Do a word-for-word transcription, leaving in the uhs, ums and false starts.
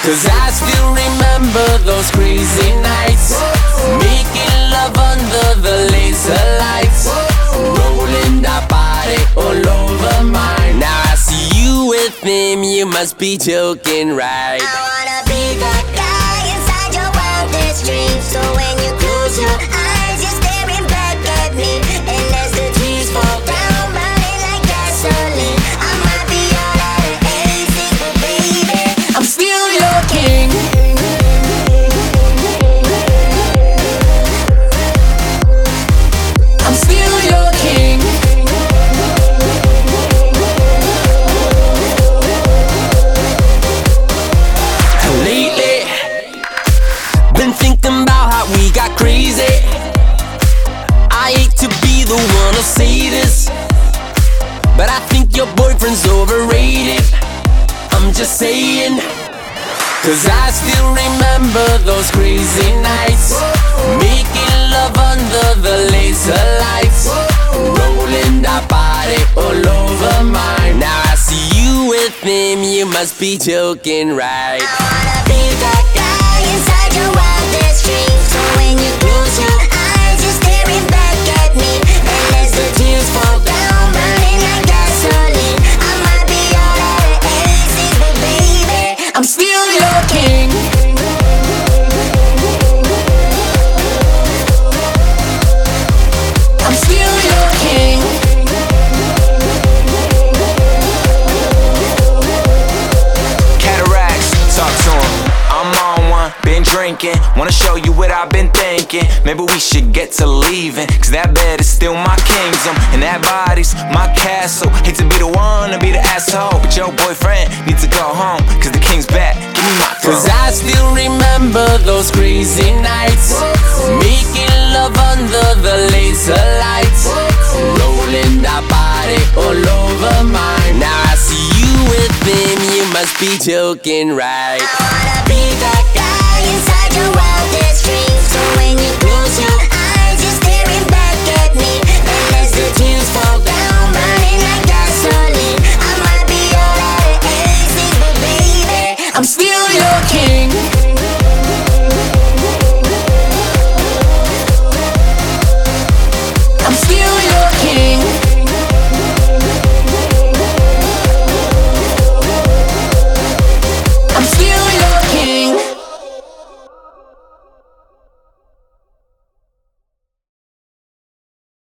Cause I still remember those crazy nights, making love under the laser lights, rolling that body all over mine. Now I see you with him, you must be joking, right? I wanna be that guy inside your wildest dreams. So when you close your eyes, you're staring back at me, and as the tears fall down, burning like gasoline, I might be all out of aces, but baby, I'm still your king. I'm still your king. Lately, been thinking about how we got crazy. I hate to be the one to say this, but I think your boyfriend's overrated. I'm just saying. Cause I still remember those crazy nights, making love under the laser lights, rolling that body all over mine. Now I see you with him, you must be joking, right? I wanna be that guy inside your wildest dreams. So when you close your eyes, you're staring back at me, and as the tears fall down, burning like gasoline, I might be all out of aces, but baby, I'm still your king. I'm still your king. Cataracts, talk to him. I'm on one, been drinking. Wanna show you what I've been thinking. Maybe we should get to leaving, cause that bed is still my kingdom, and that body's my castle. Hate to be the one to be the asshole, but your boyfriend needs to go home, cause the king's back. Give me my throne. Cause I still remember those crazy nights, making love under the laser lights, rolling that body all over mine. Now I see you with him, you must be joking, right? I wanna be that guy inside your wildest dreams. So when you close your